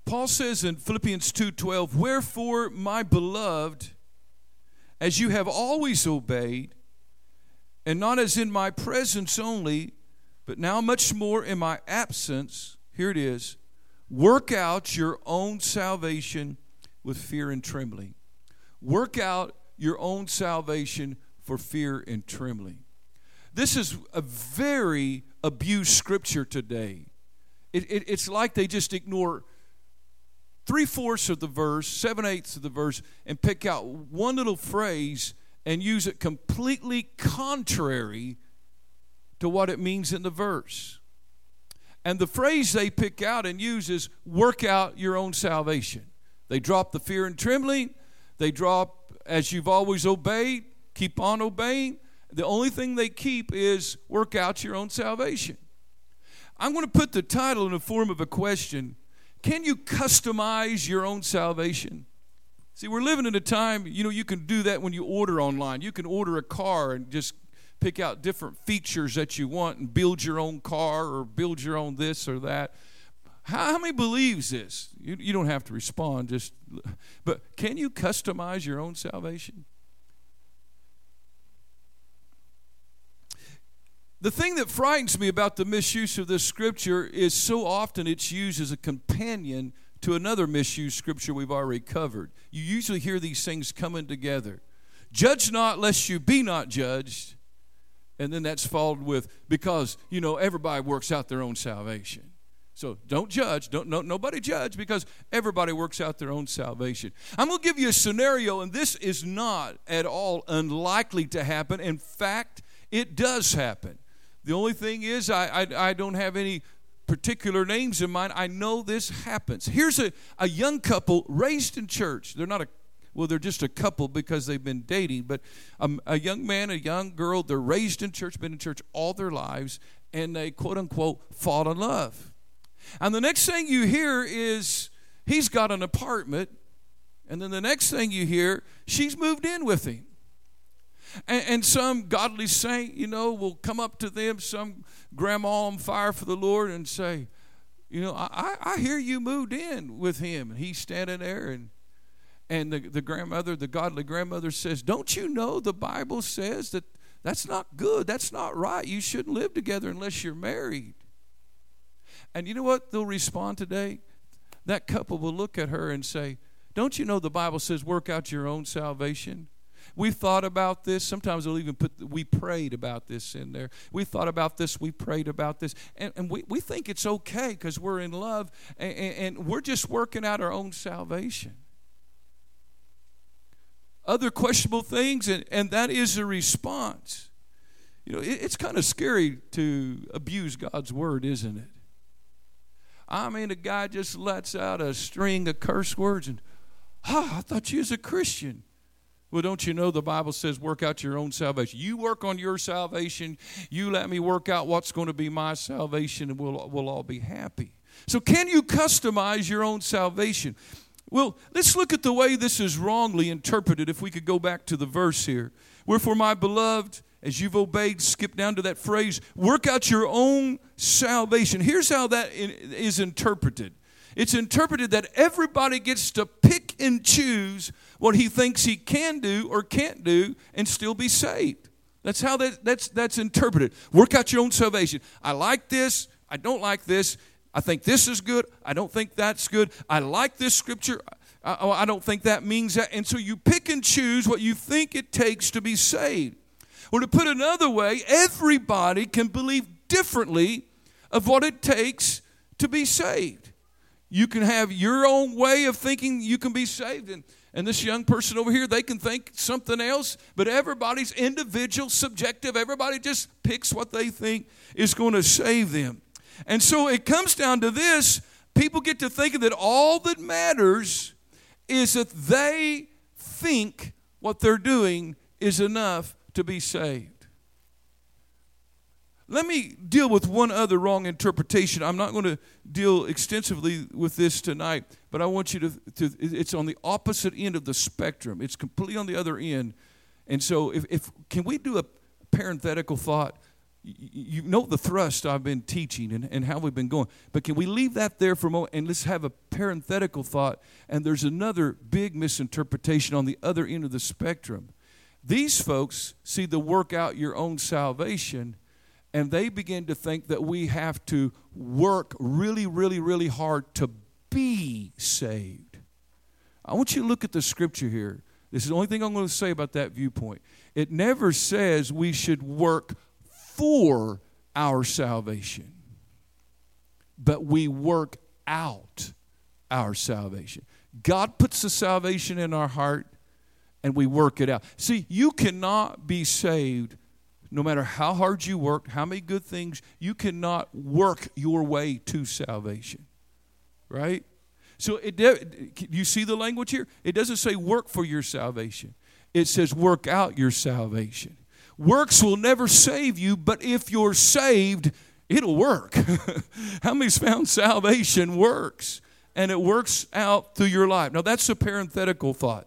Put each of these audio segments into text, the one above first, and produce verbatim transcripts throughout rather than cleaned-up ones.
Paul says in Philippians two twelve, "Wherefore, my beloved, as you have always obeyed, and not as in my presence only, but now much more in my absence," here it is, "work out your own salvation with fear and trembling." Work out your own salvation for fear and trembling. This is a very abused scripture today. It, it, it's like they just ignore three-fourths of the verse, seven-eighths of the verse, and pick out one little phrase and use it completely contrary to what it means in the verse. And the phrase they pick out and use is, work out your own salvation. They drop the fear and trembling. They drop, as you've always obeyed, keep on obeying. The only thing they keep is, work out your own salvation. I'm going to put the title in the form of a question. Can you customize your own salvation? See, we're living in a time, you know, you can do that when you order online. You can order a car and just pick out different features that you want and build your own car or build your own this or that. How, how many believes this? You, you don't have to respond, just, but can you customize your own salvation? The thing that frightens me about the misuse of this scripture is so often it's used as a companion to another misused scripture we've already covered. You usually hear these things coming together. Judge not lest you be not judged. And then that's followed with, because, you know, everybody works out their own salvation. So don't judge. Don't no, nobody judge, because everybody works out their own salvation. I'm going to give you a scenario, and this is not at all unlikely to happen. In fact, it does happen. The only thing is I, I, I don't have any particular names in mind. I know this happens. Here's a, a young couple raised in church. They're not a, well, they're just a couple because they've been dating, but um, a young man, a young girl, they're raised in church, been in church all their lives, and they, quote unquote, fall in love. And the next thing you hear is he's got an apartment, and then the next thing you hear, she's moved in with him. And, and some godly saint, you know, will come up to them, some grandma on fire for the Lord, and say, you know, I, I hear you moved in with him. And he's standing there, and and the, the grandmother, the godly grandmother says, don't you know the Bible says that that's not good, that's not right. You shouldn't live together unless you're married. And you know what they'll respond today? That couple will look at her and say, don't you know the Bible says work out your own salvation? We've thought about this. Sometimes they'll even put, we prayed about this in there. We thought about this. We prayed about this. And, and we, we think it's okay because we're in love. And, and we're just working out our own salvation. Other questionable things, and, and that is a response. You know, it, it's kind of scary to abuse God's word, isn't it? I mean, a guy just lets out a string of curse words and, ah, I thought you was a Christian. Well, don't you know the Bible says work out your own salvation. You work on your salvation. You let me work out what's going to be my salvation, and we'll, we'll all be happy. So can you customize your own salvation? Well, let's look at the way this is wrongly interpreted, if we could go back to the verse here. Wherefore, my beloved, as you've obeyed, skip down to that phrase, work out your own salvation. Here's how that is interpreted. It's interpreted that everybody gets to pick and choose what he thinks he can do or can't do and still be saved. That's how that, that's, that's interpreted. Work out your own salvation. I like this. I don't like this. I think this is good. I don't think that's good. I like this scripture. I, I don't think that means that. And so you pick and choose what you think it takes to be saved. Or to put it another way, everybody can believe differently of what it takes to be saved. You can have your own way of thinking you can be saved. And, and this young person over here, they can think something else. But everybody's individual, subjective. Everybody just picks what they think is going to save them. And so it comes down to this. People get to thinking that all that matters is that they think what they're doing is enough to be saved. Let me deal with one other wrong interpretation. I'm not going to deal extensively with this tonight, but I want you to, to it's on the opposite end of the spectrum. It's completely on the other end. And so if, if can we do a parenthetical thought? You know the thrust I've been teaching and, and how we've been going. But can we leave that there for a moment and let's have a parenthetical thought. And there's another big misinterpretation on the other end of the spectrum. These folks see the work out your own salvation, and they begin to think that we have to work really, really, really hard to be saved. I want you to look at the scripture here. This is the only thing I'm going to say about that viewpoint. It never says we should work for our salvation, but we work out our salvation. God puts the salvation in our heart, and we work it out. See, you cannot be saved no matter how hard you work, how many good things. You cannot work your way to salvation, right? So it, you see the language here? It doesn't say work for your salvation. It says work out your salvation. Works will never save you, but if you're saved, it'll work. How many's found salvation works? And it works out through your life. Now, that's a parenthetical thought.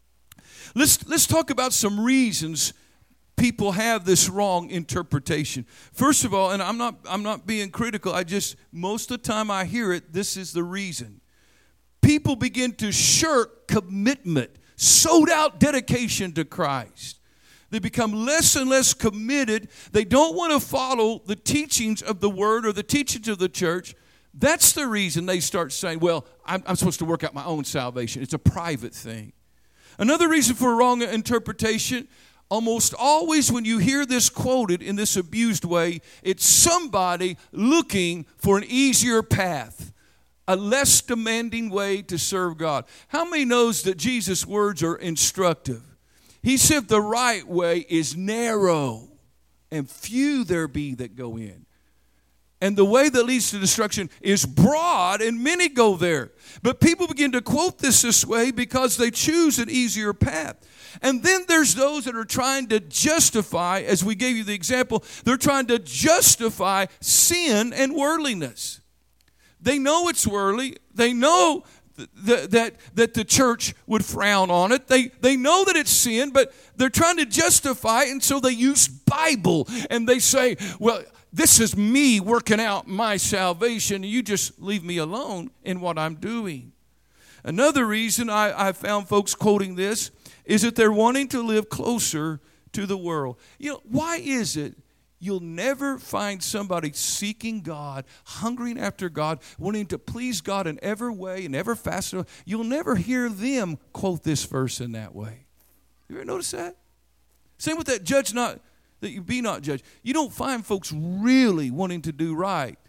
Let's, let's talk about some reasons people have this wrong interpretation. First of all, and I'm not, I'm not being critical, I just, most of the time I hear it, this is the reason. People begin to shirk commitment, sold out dedication to Christ. They become less and less committed. They don't want to follow the teachings of the Word or the teachings of the church. That's the reason they start saying, well, I'm, I'm supposed to work out my own salvation. It's a private thing. Another reason for a wrong interpretation, almost always when you hear this quoted in this abused way, it's somebody looking for an easier path, a less demanding way to serve God. How many knows that Jesus' words are instructive? He said the right way is narrow, and few there be that go in. And the way that leads to destruction is broad, and many go there. But people begin to quote this this way because they choose an easier path. And then there's those that are trying to justify, as we gave you the example, they're trying to justify sin and worldliness. They know it's worldly. They know That, that, that the church would frown on it. They, they know that it's sin, but they're trying to justify it, and so they use Bible, and they say, well, this is me working out my salvation. You just leave me alone in what I'm doing. Another reason I, I found folks quoting this is that they're wanting to live closer to the world. You know, why is it you'll never find somebody seeking God, hungering after God, wanting to please God in every way and every facet? You'll never hear them quote this verse in that way. You ever notice that? Same with that judge not, that you be not judged. You don't find folks really wanting to do right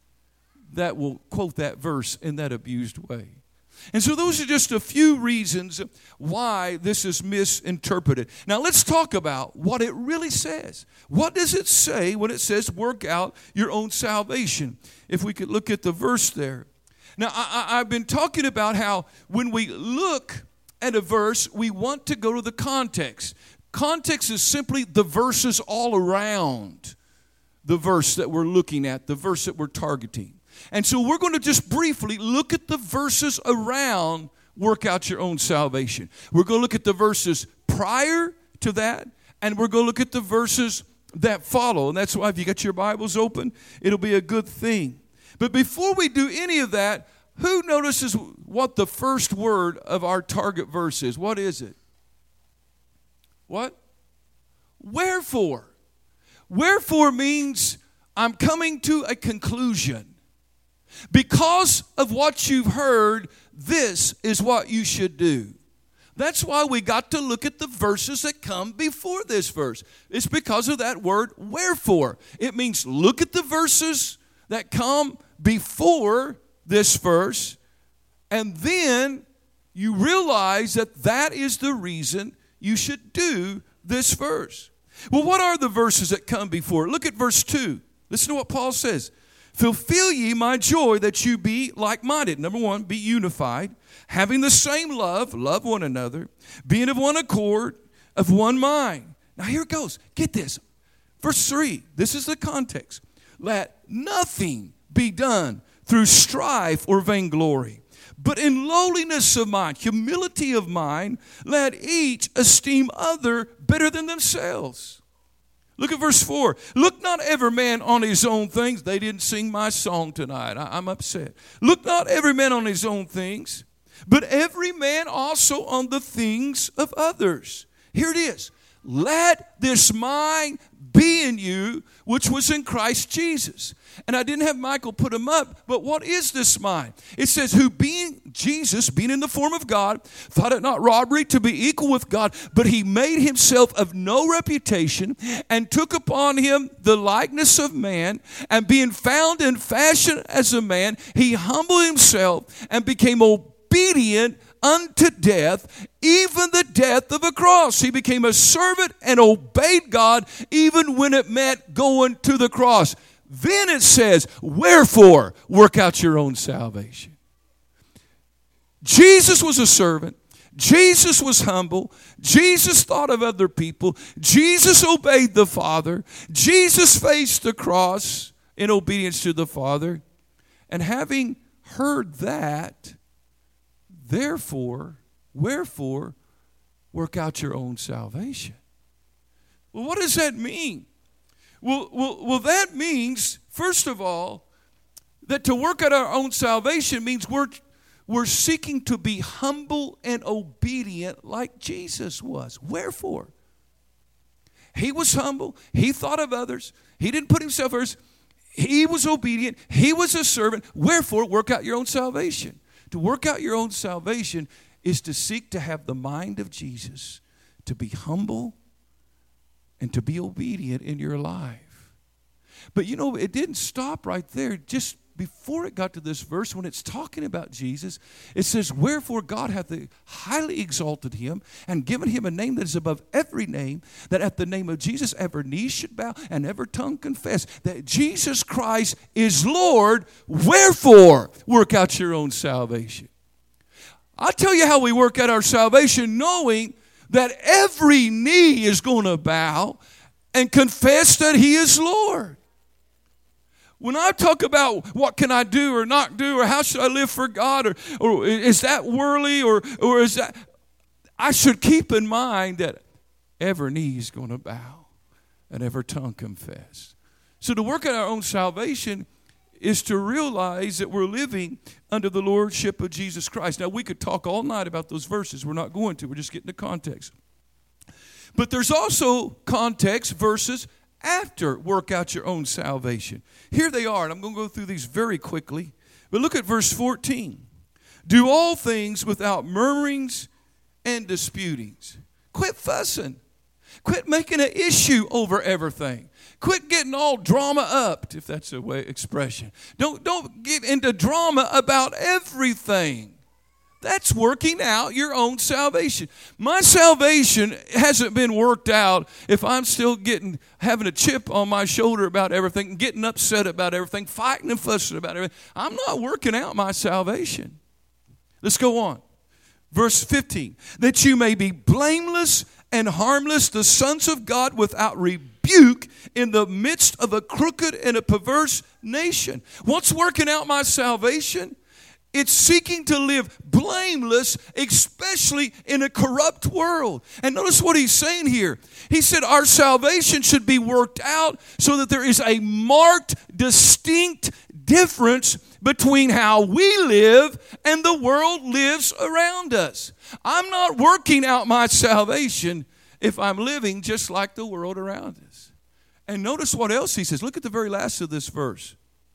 that will quote that verse in that abused way. And so those are just a few reasons why this is misinterpreted. Now let's talk about what it really says. What does it say when it says work out your own salvation? If we could look at the verse there. Now I, I, I've been talking about how when we look at a verse, we want to go to the context. Context is simply the verses all around the verse that we're looking at, the verse that we're targeting. And so we're going to just briefly look at the verses around work out your own salvation. We're going to look at the verses prior to that, and we're going to look at the verses that follow. And that's why if you got your Bibles open, it'll be a good thing. But before we do any of that, who notices what the first word of our target verse is? What is it? What? Wherefore. Wherefore means I'm coming to a conclusion. Because of what you've heard, this is what you should do. That's why we got to look at the verses that come before this verse. It's because of that word, wherefore. It means look at the verses that come before this verse, and then you realize that that is the reason you should do this verse. Well, what are the verses that come before? Look at verse two. Listen to what Paul says. Fulfill ye my joy that you be like-minded. Number one, be unified, having the same love, love one another, being of one accord, of one mind. Now here it goes. Get this. Verse three, this is the context. Let nothing be done through strife or vainglory, but in lowliness of mind, humility of mind, let each esteem other better than themselves. Look at verse four. Look not every man on his own things. They didn't sing my song tonight. I, I'm upset. Look not every man on his own things, but every man also on the things of others. Here it is. Let this mind be in you, which was in Christ Jesus. And I didn't have Michael put them up, but what is this mind? It says, who being Jesus, being in the form of God, thought it not robbery to be equal with God, but he made himself of no reputation, and took upon him the likeness of man, and being found in fashion as a man, he humbled himself and became obedient unto death, even the death of a cross. He became a servant and obeyed God, even when it meant going to the cross. Then it says, wherefore, work out your own salvation. Jesus was a servant. Jesus was humble. Jesus thought of other people. Jesus obeyed the Father. Jesus faced the cross in obedience to the Father. And having heard that, therefore, wherefore, work out your own salvation. Well, what does that mean? Well, well, well, that means, first of all, that to work out our own salvation means we're, we're seeking to be humble and obedient like Jesus was. Wherefore? He was humble. He thought of others. He didn't put himself first. He was obedient. He was a servant. Wherefore, work out your own salvation. To work out your own salvation is to seek to have the mind of Jesus, to be humble and to be obedient in your life. But you know, it didn't stop right there. Just before it got to this verse, when it's talking about Jesus, it says, wherefore God hath highly exalted him and given him a name that is above every name, that at the name of Jesus every knee should bow and every tongue confess that Jesus Christ is Lord. Wherefore work out your own salvation. I'll tell you how we work out our salvation, knowing that every knee is going to bow and confess that he is Lord. When I talk about what can I do or not do, or how should I live for God, or, or is that worldly, or, or is that, I should keep in mind that every knee is going to bow and every tongue confess. So to work out our own salvation is to realize that we're living under the lordship of Jesus Christ. Now, we could talk all night about those verses. We're not going to. We're just getting the context. But there's also context verses after work out your own salvation. Here they are, and I'm going to go through these very quickly. But look at verse fourteen. Do all things without murmurings and disputings. Quit fussing. Quit making an issue over everything. Quit getting all drama up, if that's a way expression. Don't, don't get into drama about everything. That's working out your own salvation. My salvation hasn't been worked out if I'm still getting having a chip on my shoulder about everything, getting upset about everything, fighting and fussing about everything. I'm not working out my salvation. Let's go on. Verse fifteen. That you may be blameless and harmless, the sons of God without rebuke in the midst of a crooked and a perverse nation. What's working out my salvation? It's seeking to live blameless, especially in a corrupt world. And notice what he's saying here. He said our salvation should be worked out so that there is a marked, distinct difference between how we live and the world lives around us. I'm not working out my salvation if I'm living just like the world around us. And notice what else he says. Look at the very last of this verse.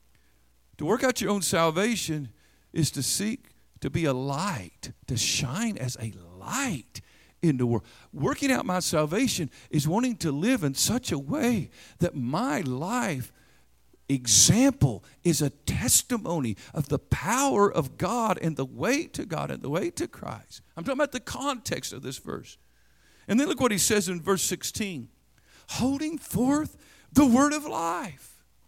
To work out your own salvation is to seek to be a light, to shine as a light in the world. Working out my salvation is wanting to live in such a way that my life example is a testimony of the power of God and the way to God and the way to Christ. I'm talking about the context of this verse. And then look what he says in verse sixteen. Holding forth the word of life.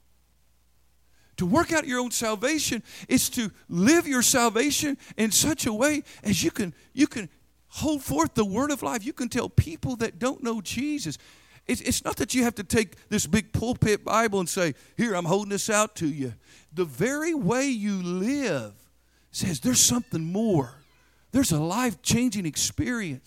To work out your own salvation is to live your salvation in such a way as you can, you can hold forth the word of life. You can tell people that don't know Jesus. It's, it's not that you have to take this big pulpit Bible and say, here, I'm holding this out to you. The very way you live says there's something more. There's a life-changing experience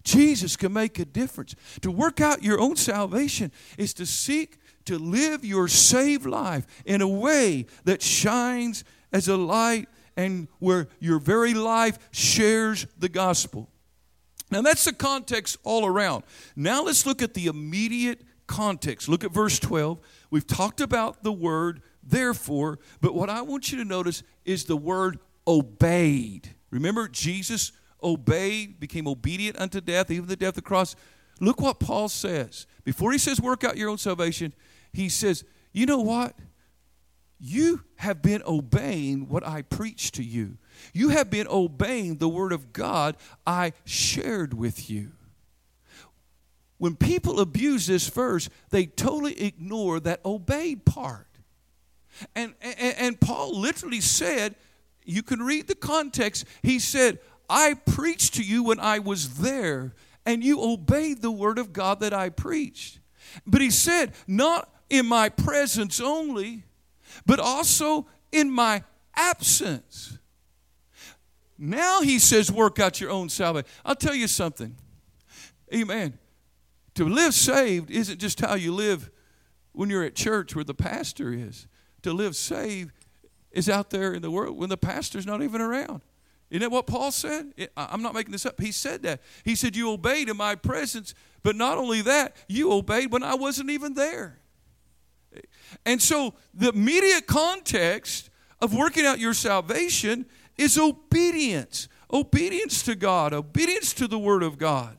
Jesus can make a difference. To work out your own salvation is to seek to live your saved life in a way that shines as a light and where your very life shares the gospel. Now that's the context all around. Now let's look at the immediate context. Look at verse twelve. We've talked about the word therefore, but what I want you to notice is the word obeyed. Remember, Jesus obeyed, became obedient unto death, even the death of the cross. Look what Paul says. Before he says work out your own salvation, he says, you know what? You have been obeying what I preached to you. You have been obeying the word of God I shared with you. When people abuse this verse, they totally ignore that obeyed part. And, and, and Paul literally said, you can read the context, he said, I preached to you when I was there, and you obeyed the word of God that I preached. But he said, not in my presence only, but also in my absence. Now he says, work out your own salvation. I'll tell you something. Amen. To live saved isn't just how you live when you're at church where the pastor is. To live saved is out there in the world when the pastor's not even around. Isn't that what Paul said? I'm not making this up. He said that. He said, you obeyed in my presence, but not only that, you obeyed when I wasn't even there. And so the immediate context of working out your salvation is obedience. Obedience to God. Obedience to the Word of God.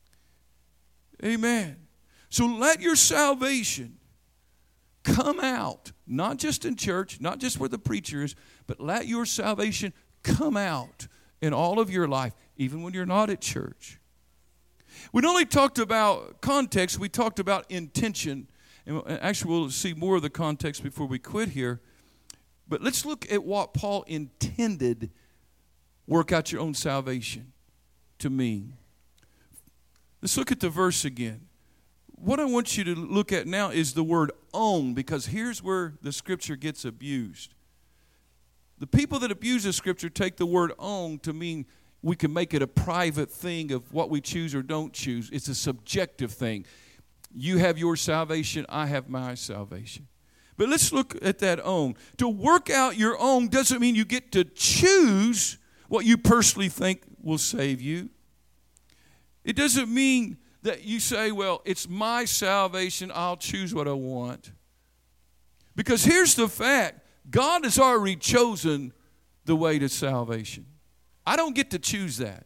Amen. So let your salvation come out, not just in church, not just where the preacher is, but let your salvation come out in all of your life, even when you're not at church. We not only talked about context, we talked about intention. And actually, we'll see more of the context before we quit here. But let's look at what Paul intended work out your own salvation to mean. Let's look at the verse again. What I want you to look at now is the word own, because here's where the scripture gets abused. The people that abuse the scripture take the word own to mean we can make it a private thing of what we choose or don't choose. It's a subjective thing. You have your salvation, I have my salvation. But let's look at that own. To work out your own doesn't mean you get to choose what you personally think will save you. It doesn't mean that you say, well, it's my salvation, I'll choose what I want. Because here's the fact. God has already chosen the way to salvation. I don't get to choose that.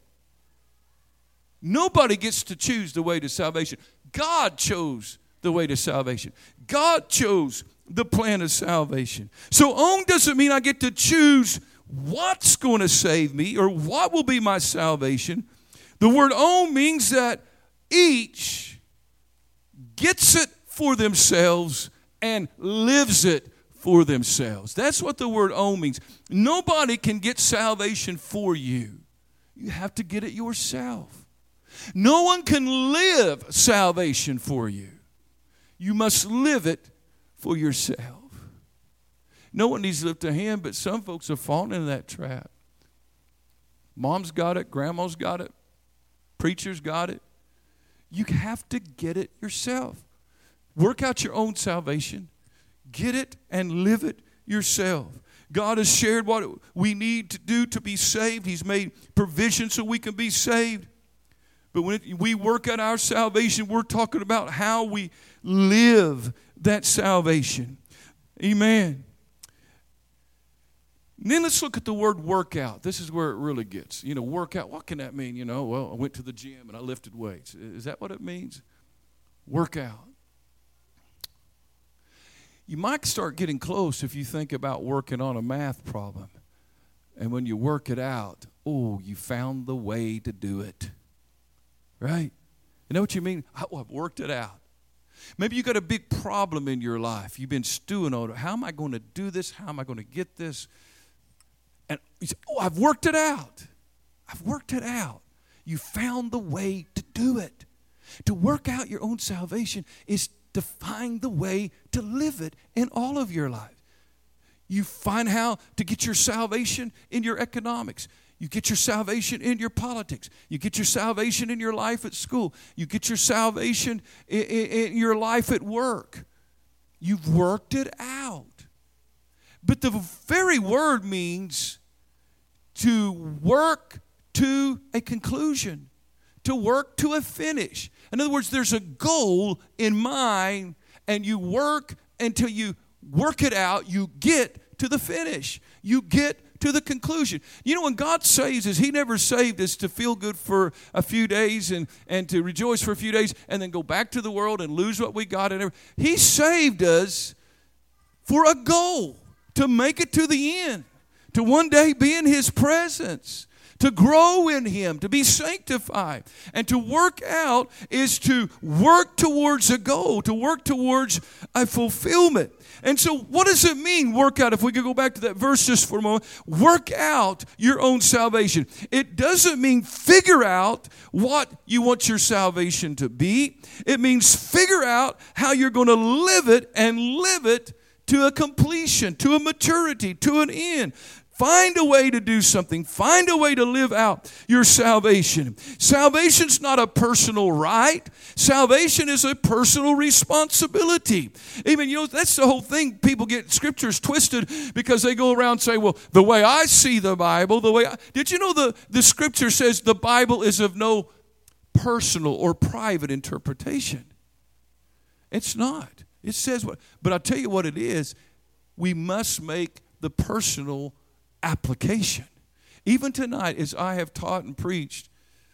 Nobody gets to choose the way to salvation. God chose the way to salvation. God chose the plan of salvation. So own doesn't mean I get to choose what's going to save me or what will be my salvation. The word own means that each gets it for themselves and lives it for themselves. That's what the word own means. Nobody can get salvation for you. You have to get it yourself. No one can live salvation for you. You must live it for yourself. No one needs to lift a hand, but some folks have fallen into that trap. Mom's got it, grandma's got it, preacher's got it. You have to get it yourself. Work out your own salvation. Get it and live it yourself. God has shared what we need to do to be saved. He's made provision so we can be saved. But when we work out our salvation, we're talking about how we live that salvation. Amen. And then let's look at the word workout. This is where it really gets. You know, workout, what can that mean? You know, well, I went to the gym and I lifted weights. Is that what it means? Workout. You might start getting close if you think about working on a math problem. And when you work it out, oh, you found the way to do it. Right? You know what you mean? Oh, I've worked it out. Maybe you got a big problem in your life. You've been stewing on it. How am I going to do this? How am I going to get this? And you say, oh, I've worked it out. I've worked it out. You found the way to do it. To work out your own salvation is to find the way to live it in all of your life. You find how to get your salvation in your economics. You You get your salvation in your politics. You get your salvation in your life at school. You get your salvation in, in, in your life at work. You've worked it out. But the very word means to work to a conclusion, to work to a finish. In other words, there's a goal in mind, and you work until you work it out. You get to the finish. You get to the conclusion. You know, when God saves us, He never saved us to feel good for a few days and, and to rejoice for a few days and then go back to the world and lose what we got. And everything. He saved us for a goal, to make it to the end, to one day be in His presence, to grow in Him, to be sanctified. And to work out is to work towards a goal, to work towards a fulfillment. And so what does it mean, work out? If we could go back to that verse just for a moment. Work out your own salvation. It doesn't mean figure out what you want your salvation to be. It means figure out how you're going to live it and live it to a completion, to a maturity, to an end. Find a way to do something. Find a way to live out your salvation. Salvation's not a personal right. Salvation is a personal responsibility. Even, you know, that's the whole thing. People get scriptures twisted because they go around and say, well, the way I see the Bible, the way I... Did you know the, the scripture says the Bible is of no personal or private interpretation? It's not. It says what... But I'll tell you what it is. We must make the personal application. Even tonight, as I have taught and preached,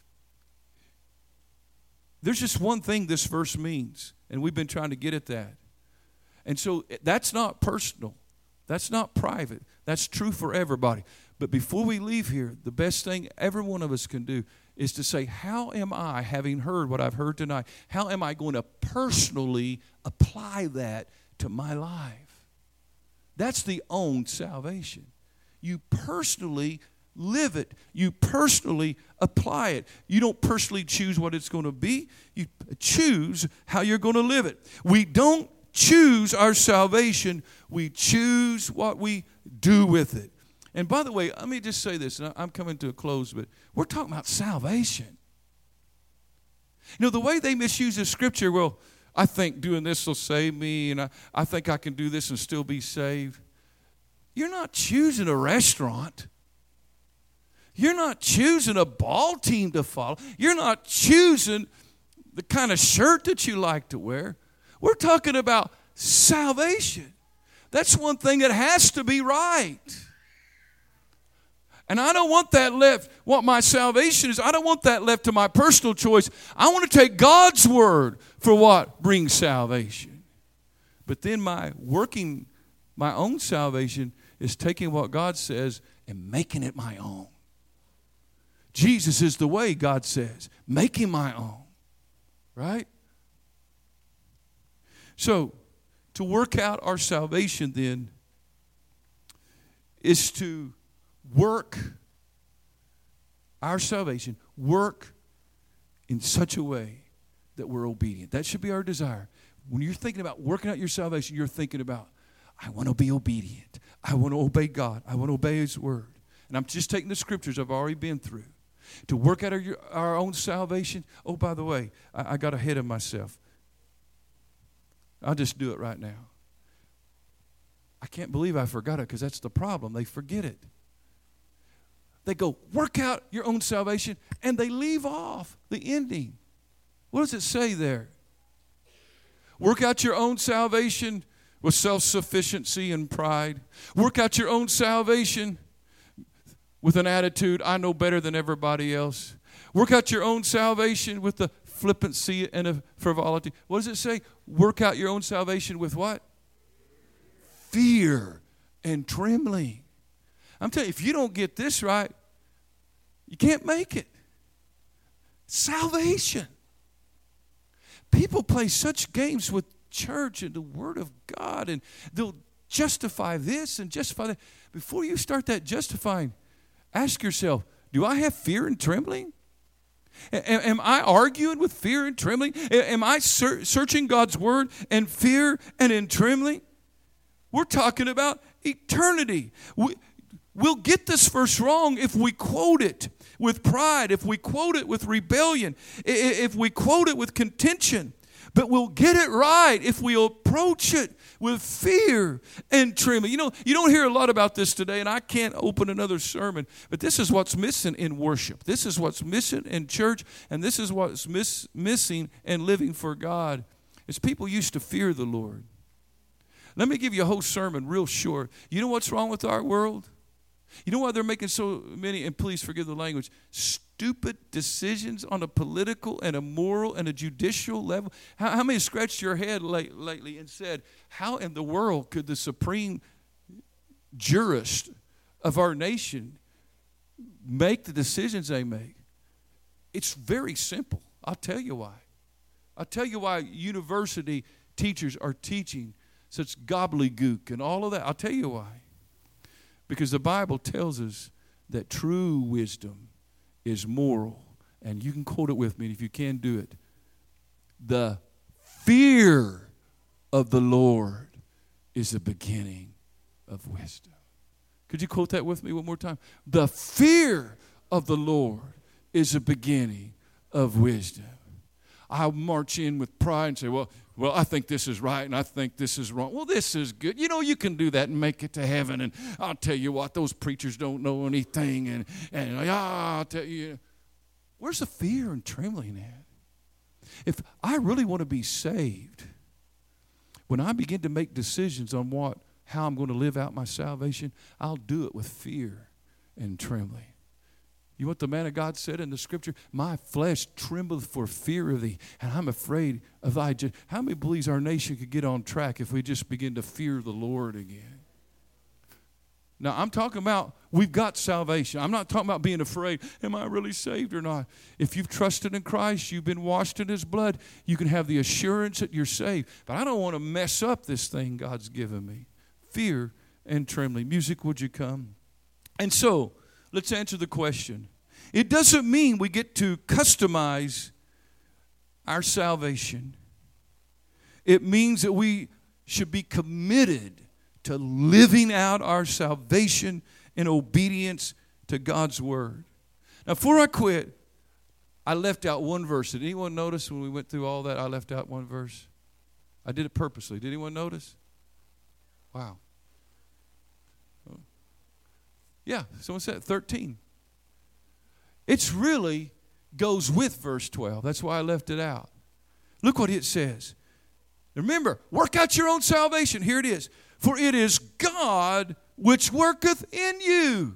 there's just one thing this verse means, and we've been trying to get at that. And so that's not personal. That's not private. That's true for everybody. But before we leave here, the best thing every one of us can do is to say, how am I, having heard what I've heard tonight, how am I going to personally apply that to my life? That's the own salvation. You personally live it. You personally apply it. You don't personally choose what it's going to be. You choose how you're going to live it. We don't choose our salvation. We choose what we do with it. And by the way, let me just say this, and I'm coming to a close, but we're talking about salvation. You know, the way they misuse the scripture, well, I think doing this will save me, and I, I think I can do this and still be saved. You're not choosing a restaurant. You're not choosing a ball team to follow. You're not choosing the kind of shirt that you like to wear. We're talking about salvation. That's one thing that has to be right. And I don't want that left, what my salvation is, I don't want that left to my personal choice. I want to take God's word for what brings salvation. But then my working, my own salvation is taking what God says and making it my own. Jesus is the way, God says. Make Him my own. Right? So, to work out our salvation then is to work our salvation, work in such a way that we're obedient. That should be our desire. When you're thinking about working out your salvation, you're thinking about, I want to be obedient. I want to obey God. I want to obey His word. And I'm just taking the scriptures I've already been through. To work out our, our own salvation. Oh, by the way, I, I got ahead of myself. I'll just do it right now. I can't believe I forgot it, because that's the problem. They forget it. They go, work out your own salvation, and they leave off the ending. What does it say there? Work out your own salvation with self-sufficiency and pride. Work out your own salvation with an attitude, I know better than everybody else. Work out your own salvation with the flippancy and a frivolity. What does it say? Work out your own salvation with what? Fear and trembling. I'm telling you, if you don't get this right, you can't make it. Salvation. People play such games with church and the Word of God, and they'll justify this and justify that. Before you start that justifying, ask yourself, do I have fear and trembling? A- am I arguing with fear and trembling? A- am I ser- searching God's Word in fear and in trembling? We're talking about eternity. We, we'll get this verse wrong if we quote it with pride, if we quote it with rebellion, if we quote it with contention. But we'll get it right if we approach it with fear and trembling. You know, you don't hear a lot about this today, and I can't open another sermon, but this is what's missing in worship. This is what's missing in church, and this is what's miss, missing in living for God. It's people used to fear the Lord. Let me give you a whole sermon real short. You know what's wrong with our world? You know why they're making so many, and please forgive the language, stupid decisions on a political and a moral and a judicial level? How, how many scratched your head late, lately and said, how in the world could the supreme jurist of our nation make the decisions they make? It's very simple. I'll tell you why. I'll tell you why university teachers are teaching such gobbledygook and all of that. I'll tell you why. Because the Bible tells us that true wisdom is moral. And you can quote it with me, and if you can, do it. The fear of the Lord is the beginning of wisdom. Could you quote that with me one more time? The fear of the Lord is the beginning of wisdom. I'll march in with pride and say, well, well, I think this is right and I think this is wrong. Well, this is good. You know, you can do that and make it to heaven. And I'll tell you what, those preachers don't know anything. And, and ah, I'll tell you, where's the fear and trembling at? If I really want to be saved, when I begin to make decisions on what, how I'm going to live out my salvation, I'll do it with fear and trembling. You know what the man of God said in the scripture? My flesh trembleth for fear of thee, and I'm afraid of thy judgment. How many believes our nation could get on track if we just begin to fear the Lord again? Now, I'm talking about we've got salvation. I'm not talking about being afraid. Am I really saved or not? If you've trusted in Christ, you've been washed in His blood, you can have the assurance that you're saved. But I don't want to mess up this thing God's given me. Fear and trembling. Music, would you come? And so, let's answer the question. It doesn't mean we get to customize our salvation. It means that we should be committed to living out our salvation in obedience to God's Word. Now, before I quit, I left out one verse. Did anyone notice when we went through all that, I left out one verse? I did it purposely. Did anyone notice? Wow. Yeah, someone said thirteen. It's really goes with verse twelve. That's why I left it out. Look what it says. Remember, work out your own salvation. Here it is. For it is God which worketh in you.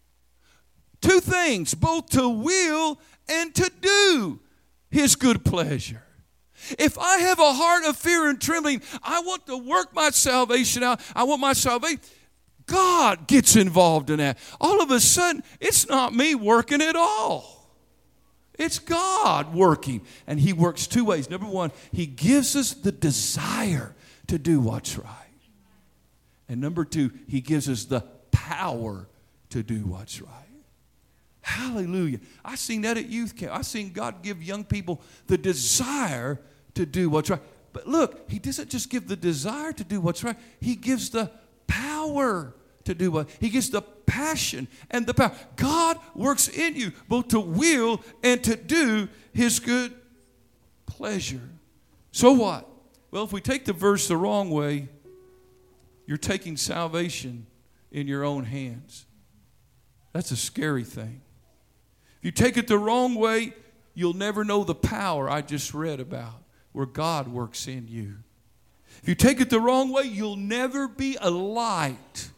Two things, both to will and to do His good pleasure. If I have a heart of fear and trembling, I want to work my salvation out. I want my salvation. God gets involved in that. All of a sudden, it's not me working at all. It's God working. And He works two ways. Number one, He gives us the desire to do what's right. And number two, He gives us the power to do what's right. Hallelujah. I seen that at youth camp. I seen God give young people the desire to do what's right. But look, He doesn't just give the desire to do what's right. He gives the power to do what? He gives the passion and the power. God works in you both to will and to do His good pleasure. So what? Well, if we take the verse the wrong way, you're taking salvation in your own hands. That's a scary thing. If you take it the wrong way, you'll never know the power I just read about, where God works in you. If you take it the wrong way, you'll never be a light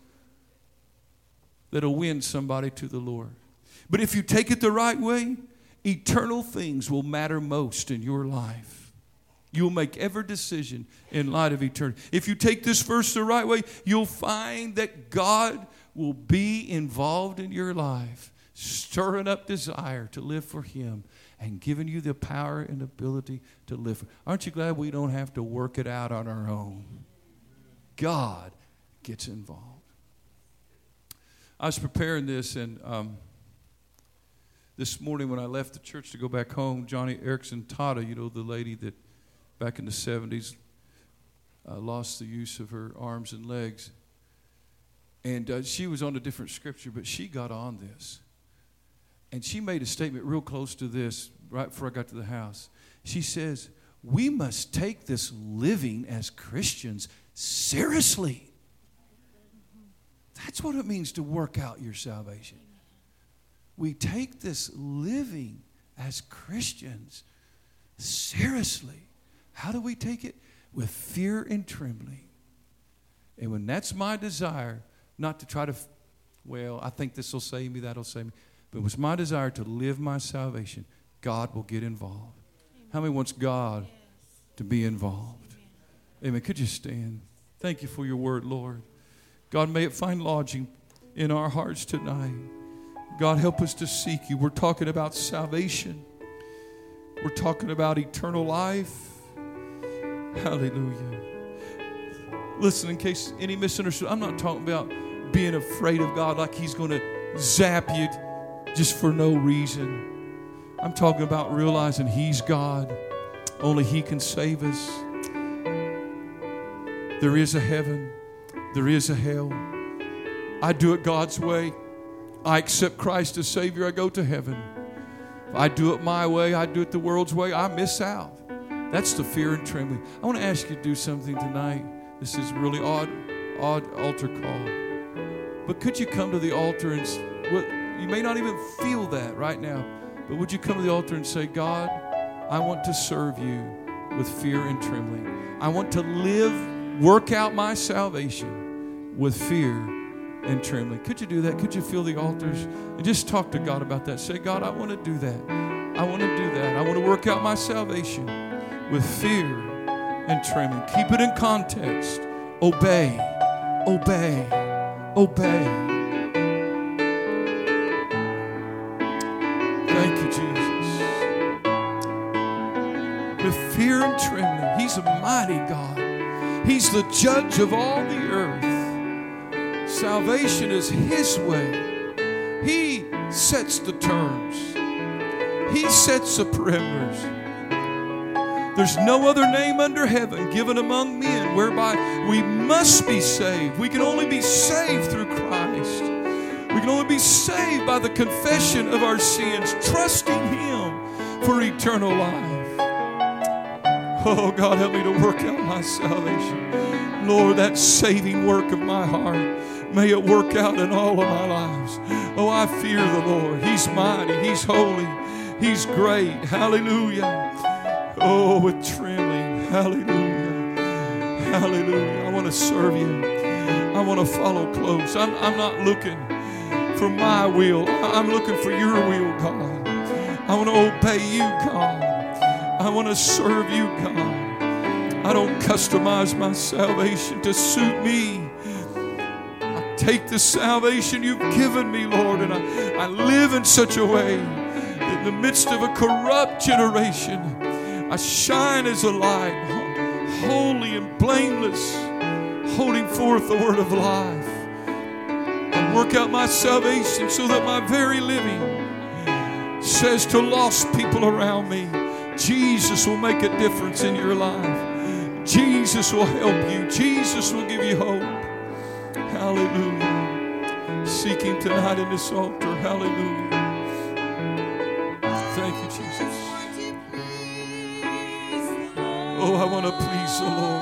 that'll win somebody to the Lord. But if you take it the right way, eternal things will matter most in your life. You'll make every decision in light of eternity. If you take this verse the right way, you'll find that God will be involved in your life, stirring up desire to live for Him and giving you the power and ability to live. Aren't you glad we don't have to work it out on our own? God gets involved. I was preparing this, and um, this morning when I left the church to go back home, Johnny Erickson Tata, you know, the lady that back in the seventies uh, lost the use of her arms and legs. And uh, she was on a different scripture, but she got on this. And she made a statement real close to this right before I got to the house. She says, we must take this living as Christians seriously. That's what it means to work out your salvation. We take this living as Christians seriously. How do we take it? With fear and trembling. And when that's my desire, not to try to, well, I think this will save me, that'll save me. But it was my desire to live my salvation, God will get involved. Amen. How many wants God yes. to be involved? Amen. Amen. Could you stand? Thank you for your word, Lord. God, may it find lodging in our hearts tonight. God, help us to seek you. We're talking about salvation. We're talking about eternal life. Hallelujah. Listen, in case any misunderstood, I'm not talking about being afraid of God like he's going to zap you just for no reason. I'm talking about realizing he's God. Only he can save us. There is a heaven. There is a hell. I do it God's way. I accept Christ as Savior. I go to heaven. If I do it my way, I do it the world's way, I miss out. That's the fear and trembling. I want to ask you to do something tonight. This is really odd, odd altar call. But could you come to the altar and, well, you may not even feel that right now, but would you come to the altar and say, God, I want to serve you with fear and trembling. I want to live, work out my salvation with fear and trembling. Could you do that? Could you feel the altars? And just talk to God about that. Say, God, I want to do that. I want to do that. I want to work out my salvation with fear and trembling. Keep it in context. Obey. Obey. Obey. Thank you, Jesus. With fear and trembling. He's a mighty God. He's the judge of all the earth. Salvation is his way. He sets the terms. He sets the parameters. There's no other name under heaven given among men whereby we must be saved. We can only be saved through Christ. We can only be saved by the confession of our sins, trusting him for eternal life. Oh, God, help me to work out my salvation. Lord, that saving work of my heart, may it work out in all of my lives. Oh, I fear the Lord. He's mighty. He's holy. He's great. Hallelujah. Oh, with trembling. Hallelujah. Hallelujah. I want to serve you. I want to follow close. I'm, I'm not looking for my will. I'm looking for your will, God. I want to obey you, God. I want to serve you, God. I don't customize my salvation to suit me. Take the salvation you've given me, Lord, and I, I live in such a way that in the midst of a corrupt generation, I shine as a light, holy and blameless, holding forth the word of life. I work out my salvation so that my very living says to lost people around me, Jesus will make a difference in your life. Jesus will help you. Jesus will give you hope. Hallelujah. Seek him tonight in this altar. Hallelujah. Thank you, Jesus. Oh, I want to please the Lord.